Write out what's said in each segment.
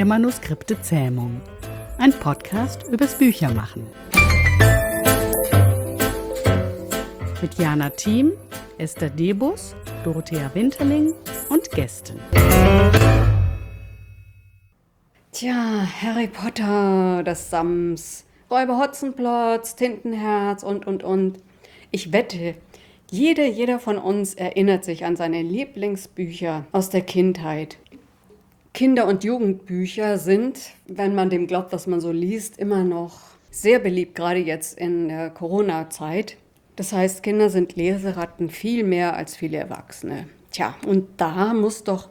der Manuskripte-Zähmung. Ein Podcast übers Büchermachen. Mit Jana Thiem, Esther Debus, Dorothea Winterling und Gästen. Tja, Harry Potter, das Sams, Räuber Hotzenplotz, Tintenherz und. Ich wette, jeder von uns erinnert sich an seine Lieblingsbücher aus der Kindheit. Kinder- und Jugendbücher sind, wenn man dem glaubt, was man so liest, immer noch sehr beliebt, gerade jetzt in der Corona-Zeit. Das heißt, Kinder sind Leseratten viel mehr als viele Erwachsene. Tja, und da muss doch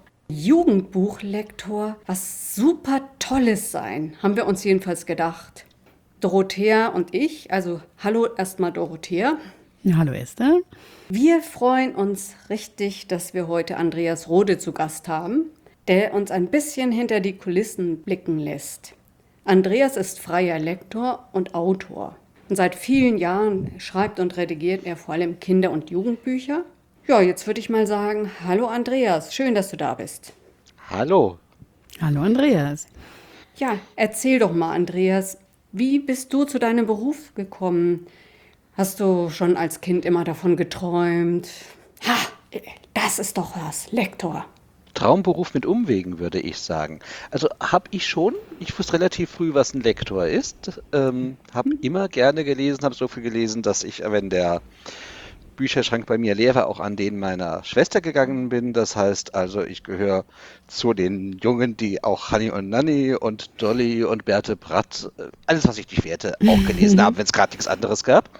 Jugendbuchlektor was super Tolles sein, haben wir uns jedenfalls gedacht. Dorothea und ich, also hallo erstmal Dorothea. Ja, hallo Esther. Wir freuen uns richtig, dass wir heute Andreas Rode zu Gast haben, der uns ein bisschen hinter die Kulissen blicken lässt. Andreas ist freier Lektor und Autor. Und seit vielen Jahren schreibt und redigiert er vor allem Kinder- und Jugendbücher. Ja, jetzt würde ich mal sagen, hallo Andreas, schön, dass du da bist. Hallo. Hallo Andreas. Ja, erzähl doch mal, Andreas, wie bist du zu deinem Beruf gekommen? Hast du schon als Kind immer davon geträumt? Ha, das ist doch was, Lektor. Traumberuf mit Umwegen, würde ich sagen. Also habe ich schon. Ich wusste relativ früh, was ein Lektor ist. Habe immer gerne gelesen, habe so viel gelesen, dass ich, wenn der Bücherschrank bei mir leer war, auch an den meiner Schwester gegangen bin. Das heißt also, ich gehöre zu den Jungen, die auch Hanni und Nanni und Dolly und Bertolt Bratt, alles, was ich nicht werte, auch gelesen haben, wenn es gerade nichts anderes gab.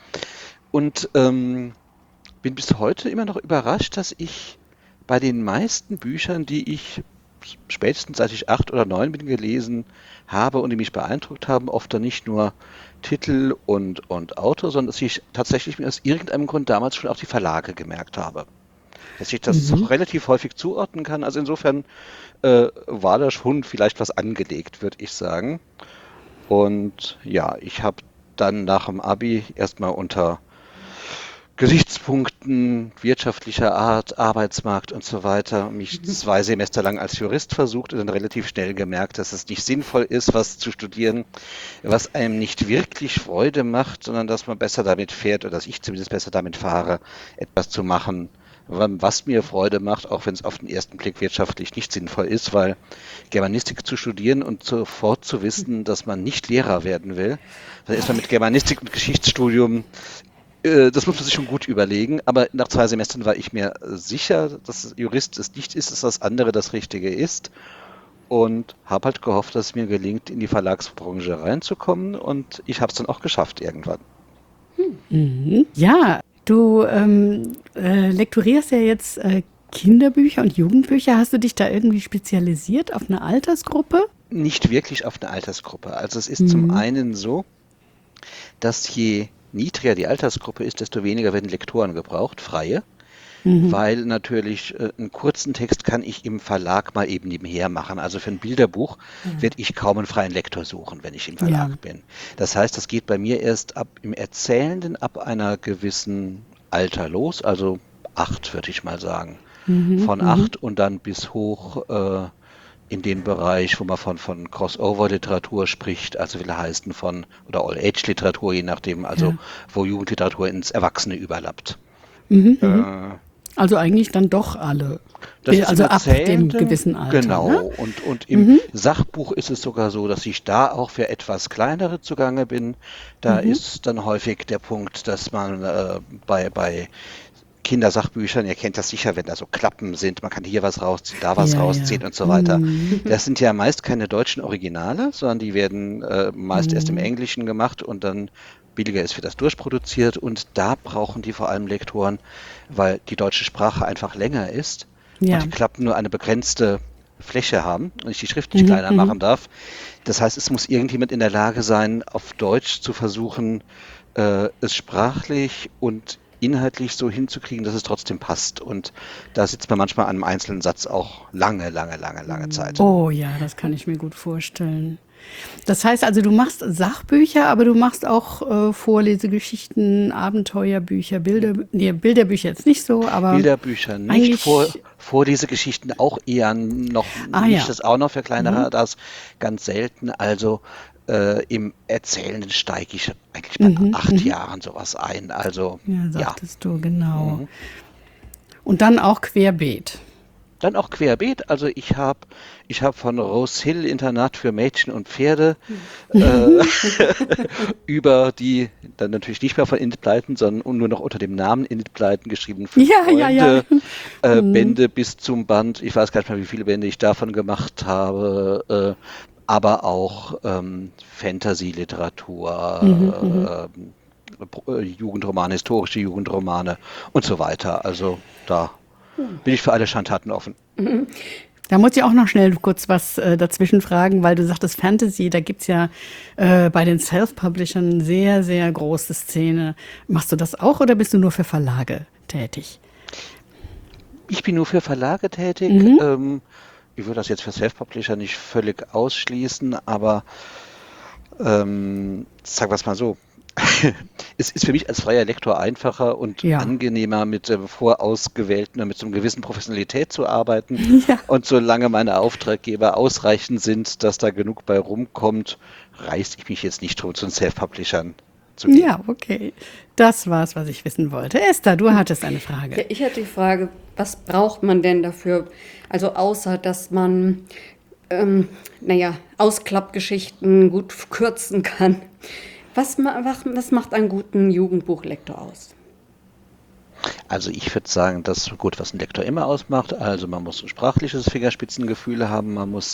Und bin bis heute immer noch überrascht, dass ich bei den meisten Büchern, die ich spätestens seit ich 8 oder 9 bin gelesen habe und die mich beeindruckt haben, oft dann nicht nur Titel und Autor, sondern dass ich tatsächlich mir aus irgendeinem Grund damals schon auch die Verlage gemerkt habe. Dass ich das relativ häufig zuordnen kann. Also insofern war da schon vielleicht was angelegt, würde ich sagen. Und ja, ich habe dann nach dem Abi erstmal unter Gesichtspunkten wirtschaftlicher Art, Arbeitsmarkt und so weiter, mich 2 Semester lang als Jurist versucht und dann relativ schnell gemerkt, dass es nicht sinnvoll ist, was zu studieren, was einem nicht wirklich Freude macht, sondern dass man besser damit fährt, oder dass ich zumindest besser damit fahre, etwas zu machen, was mir Freude macht, auch wenn es auf den ersten Blick wirtschaftlich nicht sinnvoll ist, weil Germanistik zu studieren und sofort zu wissen, dass man nicht Lehrer werden will, dann ist man mit Germanistik und Geschichtsstudium, das muss man sich schon gut überlegen, aber nach 2 Semestern war ich mir sicher, dass Jurist es nicht ist, dass das andere das Richtige ist und habe halt gehofft, dass es mir gelingt, in die Verlagsbranche reinzukommen und ich habe es dann auch geschafft irgendwann. Ja, du lektorierst ja jetzt Kinderbücher und Jugendbücher. Hast du dich da irgendwie spezialisiert auf eine Altersgruppe? Nicht wirklich auf eine Altersgruppe. Also es ist zum einen so, dass je niedriger die Altersgruppe ist, desto weniger werden Lektoren gebraucht, freie, weil natürlich einen kurzen Text kann ich im Verlag mal eben nebenher machen. Also für ein Bilderbuch werde ich kaum einen freien Lektor suchen, wenn ich im Verlag bin. Das heißt, das geht bei mir erst im Erzählenden ab einer gewissen Alter los, also 8 würde ich mal sagen. Von 8 und dann bis hoch in den Bereich, wo man von Crossover-Literatur spricht, also will heißen oder All-Age-Literatur, je nachdem, also wo Jugendliteratur ins Erwachsene überlappt. Also eigentlich dann doch alle. Das ist Also im ab dem Erzählenden, gewissen Alter. genau. Ne? Und im Sachbuch ist es sogar so, dass ich da auch für etwas kleinere zugange bin. Da ist dann häufig der Punkt, dass man bei Kindersachbüchern, ihr kennt das sicher, wenn da so Klappen sind, man kann hier was rausziehen, da was rausziehen und so weiter. Das sind ja meist keine deutschen Originale, sondern die werden meist erst im Englischen gemacht und dann billiger ist, wird das durchproduziert und da brauchen die vor allem Lektoren, weil die deutsche Sprache einfach länger ist und die Klappen nur eine begrenzte Fläche haben und ich die Schrift nicht kleiner machen darf. Das heißt, es muss irgendjemand in der Lage sein, auf Deutsch zu versuchen, es sprachlich und inhaltlich so hinzukriegen, dass es trotzdem passt. Und da sitzt man manchmal an einem einzelnen Satz auch lange Zeit. Oh ja, das kann ich mir gut vorstellen. Das heißt also, du machst Sachbücher, aber du machst auch Vorlesegeschichten, Abenteuerbücher, Bilderbücher jetzt nicht so, aber Bilderbücher nicht, eigentlich, Vorlesegeschichten auch eher noch nicht, ja. das auch noch für kleinere, das ganz selten. Also im Erzählenden steige ich eigentlich bei 8 Jahren sowas ein. Also Ja, ja. sagtest du, genau. Und dann auch querbeet. Dann auch querbeet. Also ich hab von Rose Hill Internat für Mädchen und Pferde über die, dann natürlich nicht mehr von Enid Blyton, sondern nur noch unter dem Namen Enid Blyton geschrieben, 5 Ja. Freunde, Bände bis zum Band. Ich weiß gar nicht mehr, wie viele Bände ich davon gemacht habe, aber auch Fantasy-Literatur, Jugendromane, historische Jugendromane und so weiter. Also da bin ich für alle Schandtaten offen. Da muss ich auch noch schnell kurz was dazwischen fragen, weil du sagtest Fantasy, da gibt's ja bei den Self-Publishern eine sehr, sehr große Szene. Machst du das auch oder bist du nur für Verlage tätig? Ich bin nur für Verlage tätig. Ich würde das jetzt für Self-Publisher nicht völlig ausschließen, aber sagen wir es mal so. Es ist für mich als freier Lektor einfacher und Ja. angenehmer, mit vorausgewählten und mit so einer gewissen Professionalität zu arbeiten. Ja. Und solange meine Auftraggeber ausreichend sind, dass da genug bei rumkommt, reiße ich mich jetzt nicht drum, zu den Self-Publishern zu gehen. Ja, okay. Das war's, was ich wissen wollte. Esther, du hattest eine Ja, Frage. ich hätte die Frage, was braucht man denn dafür? Also außer, dass man, Ausklappgeschichten gut kürzen kann. Was macht einen guten Jugendbuchlektor aus? Also ich würde sagen, das ist gut, was ein Lektor immer ausmacht. Also man muss ein sprachliches Fingerspitzengefühl haben, man muss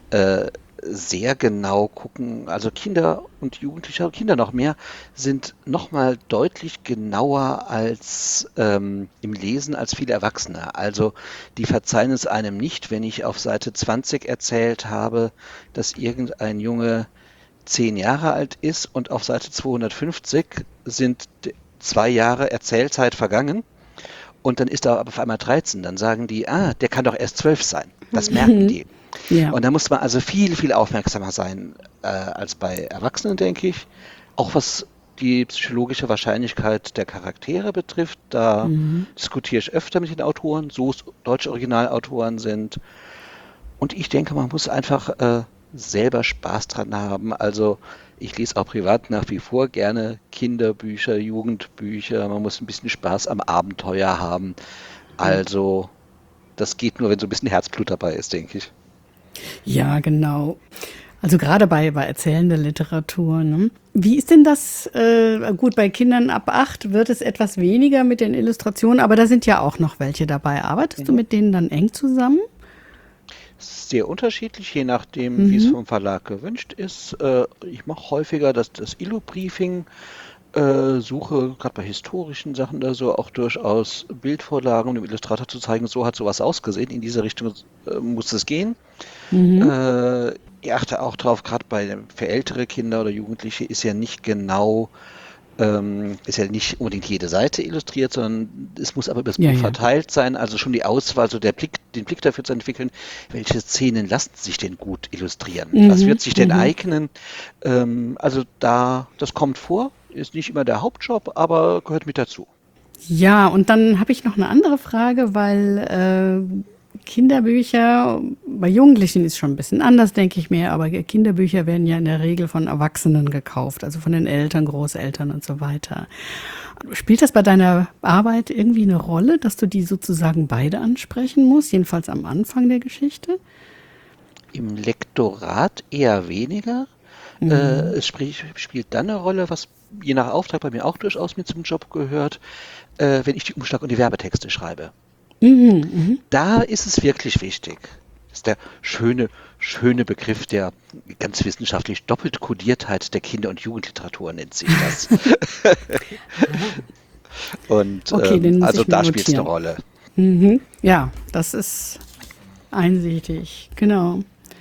sehr genau gucken. Also Kinder und Jugendliche, Kinder noch mehr, sind noch mal deutlich genauer als im Lesen als viele Erwachsene. Also die verzeihen es einem nicht, wenn ich auf Seite 20 erzählt habe, dass irgendein Junge 10 Jahre alt ist und auf Seite 250 sind 2 Jahre Erzählzeit vergangen und dann ist er aber auf einmal 13. Dann sagen die, der kann doch erst 12 sein. Das merken die. Ja. Und da muss man also viel, viel aufmerksamer sein als bei Erwachsenen, denke ich. Auch was die psychologische Wahrscheinlichkeit der Charaktere betrifft, da diskutiere ich öfter mit den Autoren, so es deutsche Originalautoren sind. Und ich denke, man muss einfach selber Spaß dran haben. Also ich lese auch privat nach wie vor gerne Kinderbücher, Jugendbücher. Man muss ein bisschen Spaß am Abenteuer haben. Also das geht nur, wenn so ein bisschen Herzblut dabei ist, denke ich. Ja, genau. Also gerade bei erzählender Literatur. Ne? Wie ist denn das? Gut, bei Kindern ab 8 wird es etwas weniger mit den Illustrationen, aber da sind ja auch noch welche dabei. Arbeitest du mit denen dann eng zusammen? Sehr unterschiedlich, je nachdem, wie es vom Verlag gewünscht ist. Ich mache häufiger das Illu-Briefing, suche gerade bei historischen Sachen oder so auch durchaus Bildvorlagen, um dem Illustrator zu zeigen, so hat sowas ausgesehen, in diese Richtung muss es gehen. Ich achte auch drauf, gerade für ältere Kinder oder Jugendliche ist ja nicht genau, ist ja nicht unbedingt jede Seite illustriert, sondern es muss aber über das Buch verteilt sein, also schon die Auswahl, so den Blick dafür zu entwickeln, welche Szenen lassen sich denn gut illustrieren, was wird sich denn eignen, also das kommt vor, ist nicht immer der Hauptjob, aber gehört mit dazu. Ja, und dann habe ich noch eine andere Frage, weil Kinderbücher, bei Jugendlichen ist schon ein bisschen anders, denke ich mir, aber Kinderbücher werden ja in der Regel von Erwachsenen gekauft, also von den Eltern, Großeltern und so weiter. Spielt das bei deiner Arbeit irgendwie eine Rolle, dass du die sozusagen beide ansprechen musst, jedenfalls am Anfang der Geschichte? Im Lektorat eher weniger. Es spielt dann eine Rolle, was je nach Auftrag bei mir auch durchaus mit zum Job gehört, wenn ich die Umschlag- und die Werbetexte schreibe. Da ist es wirklich wichtig. Das ist der schöne Begriff der ganz wissenschaftlich Doppeltkodiertheit der Kinder- und Jugendliteratur, nennt sich das. Und Okay, also da spielt es eine notieren. Rolle. Ja, das ist einsichtig, genau.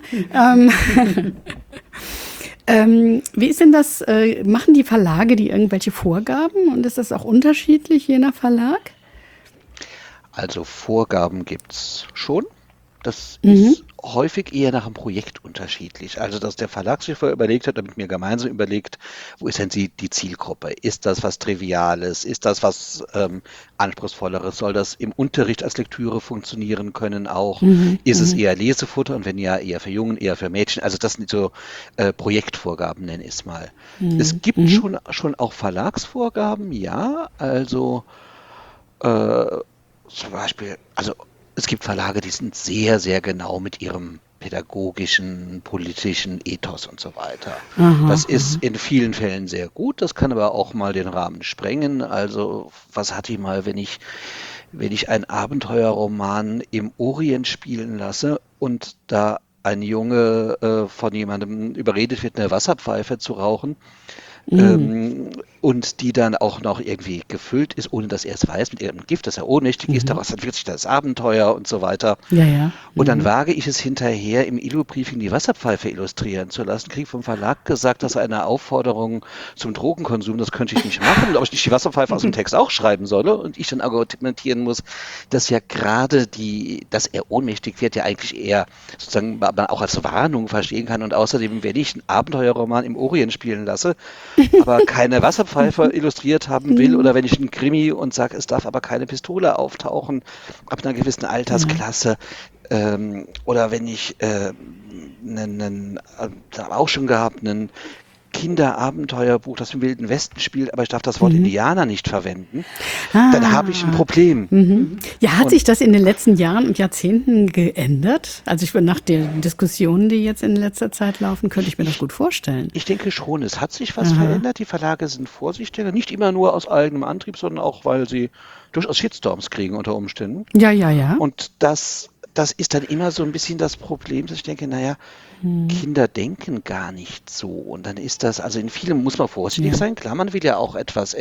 Wie ist denn das? Machen die Verlage die irgendwelche Vorgaben und ist das auch unterschiedlich je nach Verlag? Also Vorgaben gibt es schon. Das ist häufig eher nach einem Projekt unterschiedlich. Also, dass der Verlag sich vorher überlegt hat, damit mir gemeinsam überlegt, wo ist denn die Zielgruppe? Ist das was Triviales? Ist das was Anspruchsvolleres? Soll das im Unterricht als Lektüre funktionieren können auch? Ist es eher Lesefutter und wenn ja, eher für Jungen, eher für Mädchen? Also das sind so Projektvorgaben, nenne ich es mal. Es gibt schon auch Verlagsvorgaben, ja. Also zum Beispiel, also es gibt Verlage, die sind sehr, sehr genau mit ihrem pädagogischen, politischen Ethos und so weiter. Das ist in vielen Fällen sehr gut, das kann aber auch mal den Rahmen sprengen. Also was hatte ich mal, wenn ich einen Abenteuerroman im Orient spielen lasse und da ein Junge von jemandem überredet wird, eine Wasserpfeife zu rauchen, und die dann auch noch irgendwie gefüllt ist, ohne dass er es weiß, mit irgendeinem Gift, dass er ohnmächtig ist, daraus entwickelt sich das Abenteuer und so weiter. Ja, ja. Und dann wage ich es hinterher, im Illu-Briefing die Wasserpfeife illustrieren zu lassen, kriege vom Verlag gesagt, dass eine Aufforderung zum Drogenkonsum, das könnte ich nicht machen, ob ich nicht die Wasserpfeife aus dem Text auch schreiben solle und ich dann argumentieren muss, dass ja gerade dass er ohnmächtig wird, ja eigentlich eher sozusagen man auch als Warnung verstehen kann und außerdem, wenn ich einen Abenteuerroman im Orient spielen lasse, aber keine Wasserpfeife illustriert haben will oder wenn ich einen Krimi und sage, es darf aber keine Pistole auftauchen ab einer gewissen Altersklasse oder wenn ich auch schon gehabt, einen Kinderabenteuerbuch, das im Wilden Westen spielt, aber ich darf das Wort Indianer nicht verwenden, dann habe ich ein Problem. Ja, hat sich das in den letzten Jahren und Jahrzehnten geändert? Also nach den Diskussionen, die jetzt in letzter Zeit laufen, könnte ich mir das gut vorstellen. Ich denke schon, es hat sich was verändert. Die Verlage sind vorsichtiger, nicht immer nur aus eigenem Antrieb, sondern auch, weil sie durchaus Shitstorms kriegen unter Umständen. Ja, ja, ja. Und das ist dann immer so ein bisschen das Problem, dass ich denke, naja, Kinder denken gar nicht so. Und dann ist das, also in vielem muss man vorsichtig sein. Klar, man will ja auch etwas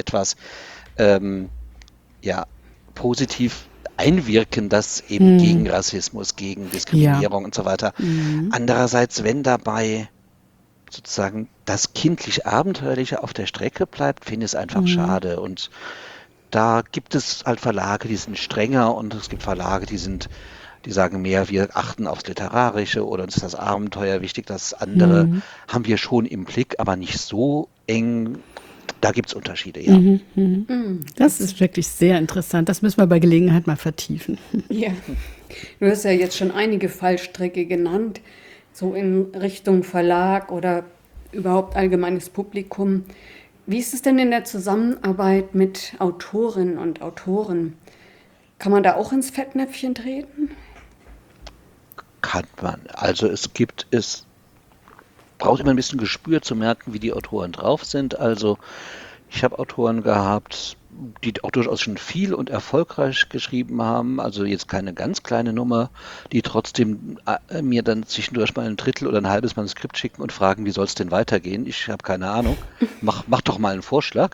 positiv einwirken, das eben gegen Rassismus, gegen Diskriminierung und so weiter. Andererseits, wenn dabei sozusagen das kindlich Abenteuerliche auf der Strecke bleibt, finde ich es einfach schade. Und da gibt es halt Verlage, die sind strenger und es gibt Verlage, die sagen mehr, wir achten aufs Literarische oder uns ist das Abenteuer wichtig. Das andere haben wir schon im Blick, aber nicht so eng. Da gibt es Unterschiede, ja. Das ist wirklich sehr interessant. Das müssen wir bei Gelegenheit mal vertiefen. Ja, du hast ja jetzt schon einige Fallstricke genannt, so in Richtung Verlag oder überhaupt allgemeines Publikum. Wie ist es denn in der Zusammenarbeit mit Autorinnen und Autoren? Kann man da auch ins Fettnäpfchen treten? Kann man. Also es braucht immer ein bisschen Gespür zu merken, wie die Autoren drauf sind. Also ich habe Autoren gehabt, die auch durchaus schon viel und erfolgreich geschrieben haben, also jetzt keine ganz kleine Nummer, die trotzdem mir dann zwischendurch mal ein Drittel oder ein halbes Manuskript schicken und fragen, wie soll es denn weitergehen? Ich habe keine Ahnung. Mach doch mal einen Vorschlag.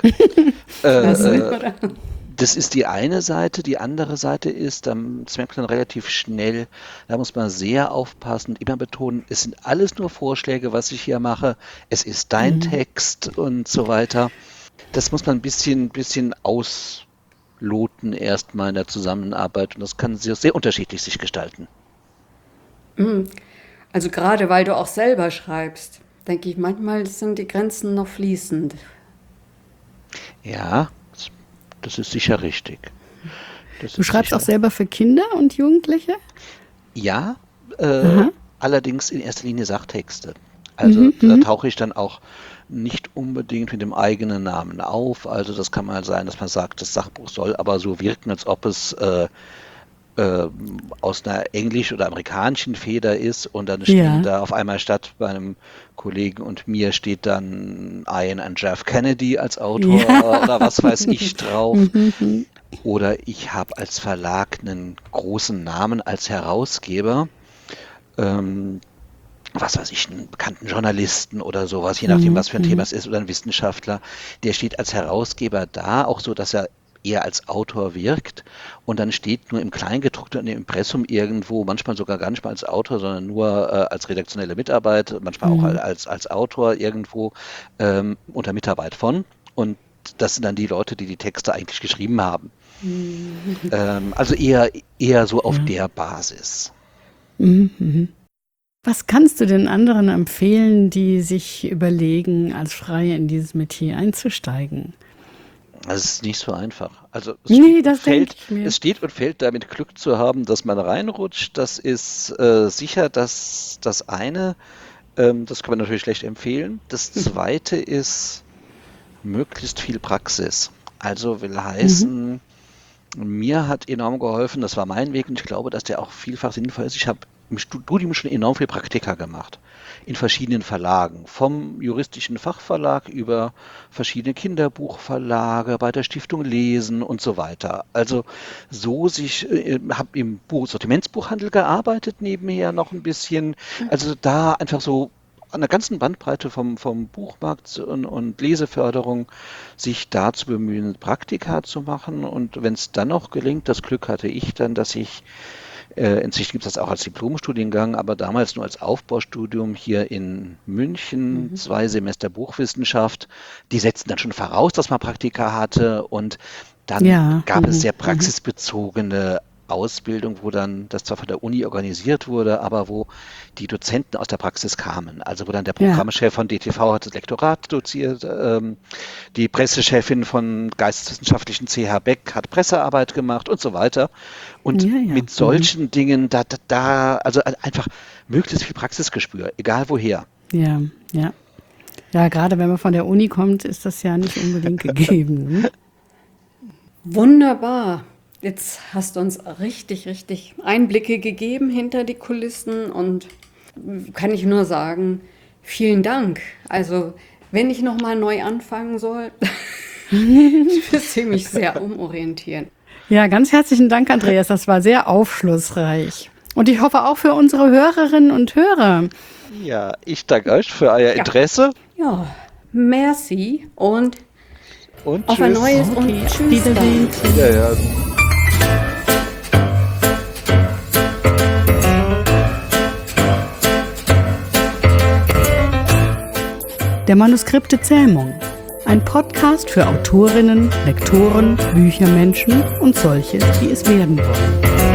Das ist die eine Seite. Die andere Seite ist, das merkt man relativ schnell, da muss man sehr aufpassen und immer betonen, es sind alles nur Vorschläge, was ich hier mache. Es ist dein Text und so weiter. Das muss man ein bisschen ausloten erstmal in der Zusammenarbeit und das kann sehr, sehr unterschiedlich sich gestalten. Also gerade weil du auch selber schreibst, denke ich, manchmal sind die Grenzen noch fließend. Ja, das ist sicher richtig. Du schreibst auch selber für Kinder und Jugendliche? Ja, allerdings in erster Linie Sachtexte. Also da tauche ich dann auch nicht unbedingt mit dem eigenen Namen auf. Also das kann mal sein, dass man sagt, das Sachbuch soll aber so wirken, als ob es aus einer englisch- oder amerikanischen Feder ist und dann stehen da auf einmal statt bei einem Kollegen und mir steht dann Ian and Jeff Kennedy als Autor oder was weiß ich drauf. Oder ich habe als Verlag einen großen Namen als Herausgeber. Was weiß ich, einen bekannten Journalisten oder sowas, je nachdem, was für ein Thema es ist, oder ein Wissenschaftler, der steht als Herausgeber da, auch so, dass er eher als Autor wirkt und dann steht nur im Kleingedruckten und im Impressum irgendwo, manchmal sogar gar nicht mal als Autor, sondern nur als redaktionelle Mitarbeit, manchmal auch als Autor irgendwo unter Mitarbeit von und das sind dann die Leute, die die Texte eigentlich geschrieben haben. Also eher so auf der Basis. Was kannst du den anderen empfehlen, die sich überlegen, als Freie in dieses Metier einzusteigen? Das ist nicht so einfach. Also Nee, das denke ich mir. es steht und fällt damit, Glück zu haben, dass man reinrutscht. Das ist sicher das eine. Das kann man natürlich schlecht empfehlen. Das zweite ist möglichst viel Praxis. Also will heißen, mir hat enorm geholfen, das war mein Weg und ich glaube, dass der auch vielfach sinnvoll ist. Ich habe im Studium schon enorm viel Praktika gemacht. In verschiedenen Verlagen. Vom juristischen Fachverlag über verschiedene Kinderbuchverlage, bei der Stiftung Lesen und so weiter. Also habe im Sortimentsbuchhandel gearbeitet, nebenher noch ein bisschen. Also da einfach so an der ganzen Bandbreite vom Buchmarkt und Leseförderung sich da zu bemühen, Praktika zu machen. Und wenn es dann noch gelingt, das Glück hatte ich dann, dass ich inzwischen gibt es das auch als Diplomstudiengang, aber damals nur als Aufbaustudium hier in München, 2 Semester Buchwissenschaft. Die setzten dann schon voraus, dass man Praktika hatte und dann gab es sehr praxisbezogene Ausbildung, wo dann das zwar von der Uni organisiert wurde, aber wo die Dozenten aus der Praxis kamen. Also wo dann der Programmchef von DTV hat das Lektorat doziert, die Pressechefin von Geisteswissenschaftlichen CH Beck hat Pressearbeit gemacht und so weiter. Und mit solchen Dingen, also einfach möglichst viel Praxisgespür, egal woher. Ja, ja. Ja, gerade wenn man von der Uni kommt, ist das ja nicht unbedingt gegeben. Ne? Wunderbar. Jetzt hast du uns richtig, richtig Einblicke gegeben hinter die Kulissen und kann ich nur sagen, vielen Dank. Also, wenn ich nochmal neu anfangen soll, müsste ich mich sehr umorientieren. Ja, ganz herzlichen Dank, Andreas. Das war sehr aufschlussreich. Und ich hoffe auch für unsere Hörerinnen und Hörer. Ja, ich danke euch für euer Interesse. Ja, merci und auf tschüss. ein neues und tschüss. Wiedersehen. Ja. Der Manuskripte Zähmung. Ein Podcast für Autorinnen, Lektoren, Büchermenschen und solche, die es werden wollen.